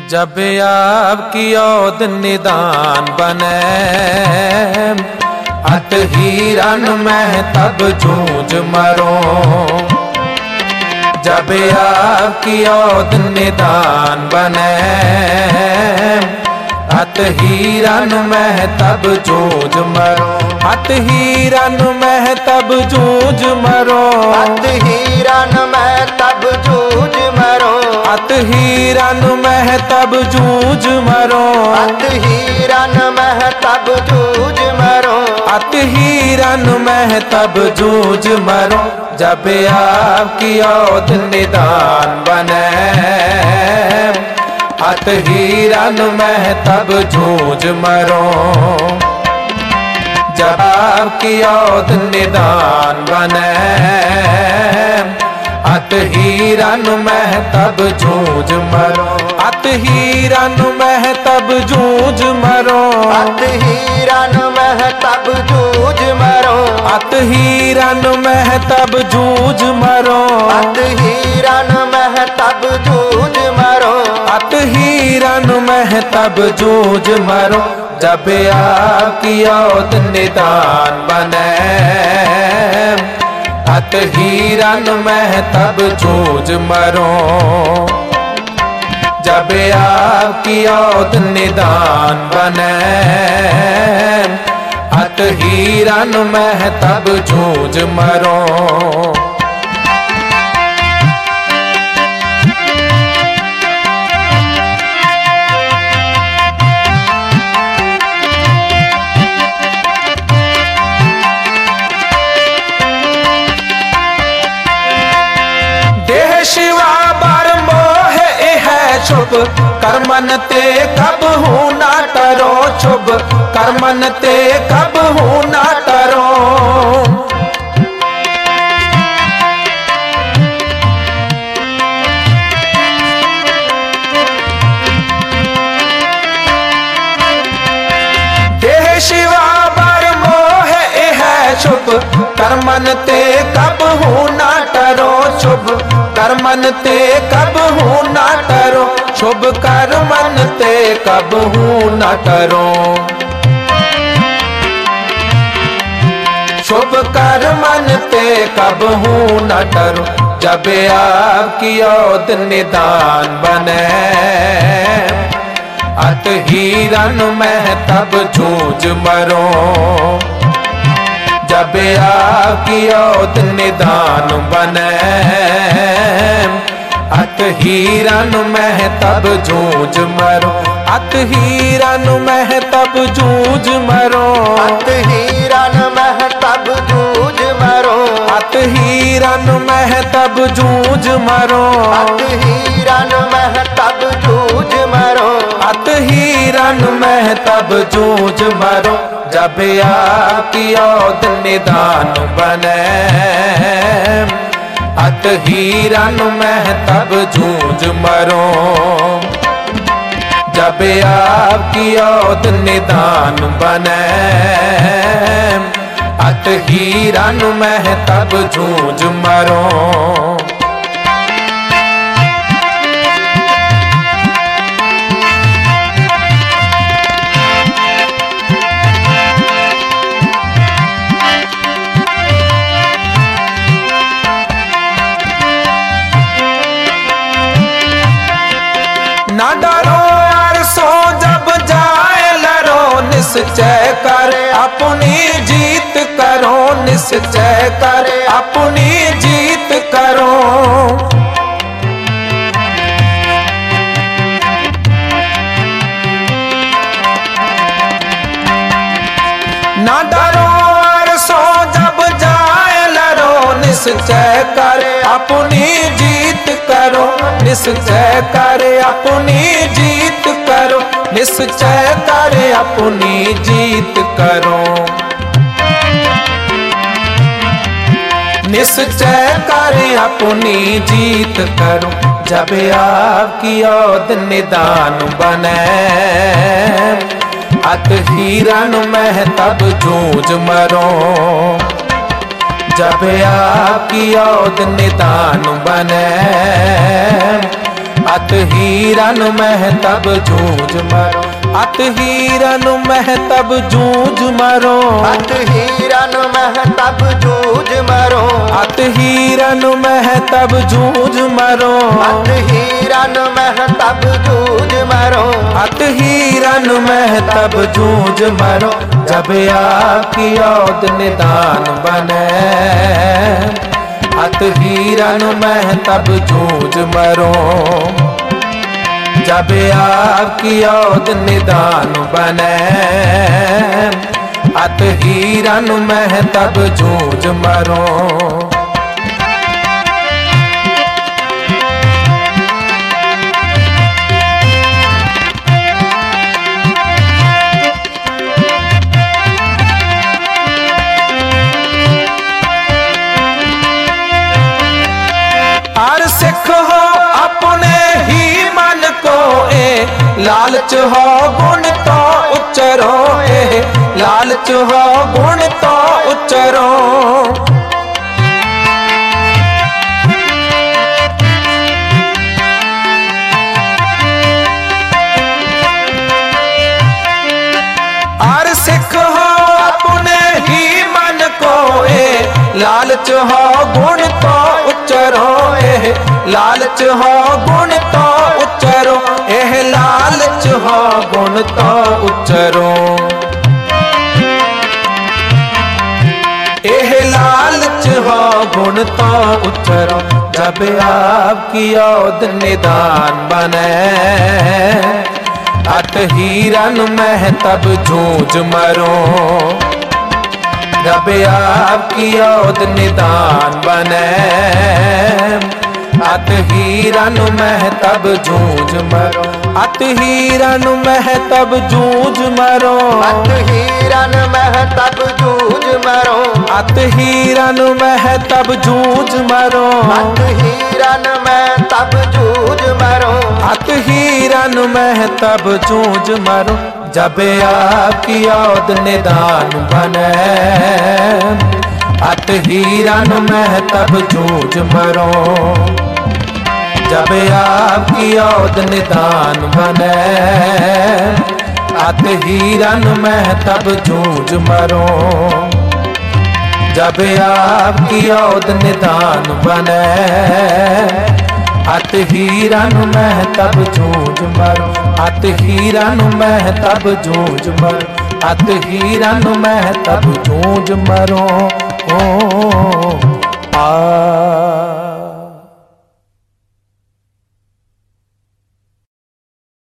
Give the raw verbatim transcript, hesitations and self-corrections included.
जब आपकी औद निदान बने अत हीरन में तब जूझ मरो। जब आपकी औद निदान बने अत हीरन में तब जूझ मरो। अत हीरन में तब जूझ मरो। अत हीरन में तब जूझ मरो। अत हीरन में तब जूझ मरो। अत हीरन में तब जूझ मरो। अत हीरन में तब जूझ मरो। जब आपकी औद निदान बने अत हीरन में तब जूझ मरो। जब आपकी औद निदान बने अत हीरन में तब जूझ मरो। अत हीरन में तब जूझ मरो। अत हीरन में तब जूझ मरो। अत हीरन में तब जूझ मरो। अत हीरन में तब जूझ मरो। अत हीरन में तब जूझ मरो। जब आपकी औद निदान बने अत हीरन में तब जूझ मरो। जब आपकी औद निदान बने अत हीरन में तब जूझ मरो। शिवा बर मोह है शुभ कर्मन ते कब हूँ ना टरो। शुभ कर्मन ते कब हूँ ना टरो। देह शिवा बर मोह है शुभ कर्मन ते कब हूँ ना टरो। शुभ कर्मन ते कब हूँ ना टरो। शुभ कर्मन ते कब हूँ ना टरो। शुभ कर्मन ते कब हूँ ना टरो। जब आपकी औद निदान बने अत हीरन में तब जूझ मरो। जब आपकी औद निदान बने अत हीरन में तब जूझ मरो। अत हीरन में तब जूझ मरो। अत हीरन में तब जूझ मरो। अत हीरन में तब जूझ मरो। अत हीरन में तब जूझ मरो। अत हीरन में तब जूझ मरो। जब आपकी औद निदान बने अत हीरन में तब जूझ मरो। जब आपकी औद निदान बने अत हीरन में तब जूझ मरो। ना डरो यार सो जब जाए लरो। निश्चय कर अपनी जीत करो। निश्चय कर अपनी जीत करो। ना डरो यार सो जब जाए लरो। निश्चय कर अपनी जीत करो। निश्चय कर अपनी जीत करो। निश्चय कर अपनी जीत करो। निश्चय कर अपनी जीत करो। जब आपकी औद निदान बने अत हीरन में तब जूझ मरो। जब आपकी औद निदान बने अत हीरन मह तब जूझ मरो, अत हीरन मह तब जूझ मरो, अत हीरन मह तब जूझ मरो, अत हीरन मह तब जूझ मरो, अत हीरन मह तब जूझ मरो, अत हीरन मह तब जूझ मरो। जब आपकी औद निदान बने, अत हीरन मह तब जूझ मरो। जब आपकी औद निदान बने, अत हीरन मह तब जूझ मरो। और सिख हो अपने ही मन को, ए लालच हो गुण तो उच्चरो, ए लालच हो गुण तो उच्चरो। और सिख हो अपने ही मन को, ए लालच हो गुण तो उच्चरो, ए लालच हो गुण तो उच्चरो, एह लालच हो गुण तो उच्चरो, एह लालच हो गुण तो उच्चरो। जब आपकी औद निदान बने, अत हीरन मह तब जूझ मरो। जब आपकी औद निदान बने, अत हीरन मह तब जूझ मरो, अत हीरन मह तब जूझ मरो, अत हीरन मह तब जूझ मरो, अत हीरन मह तब जूझ मरो, अत हीरन मह तब जूझ मरो, अत हीरन मह तब जूझ मरो। जब आपकी औद निदान बने, अत हीरन मह तब जूझ मरो। जब आपकी औद निदान बने, अत हीरन मह तब जूझ मरो। जब आपकी औद निदान बने, अत हीरन मह तब जूझ मरो, अत हीरन मह तब जूझ मरो, अत हीरन मह तब जूझ मरो। ओ आ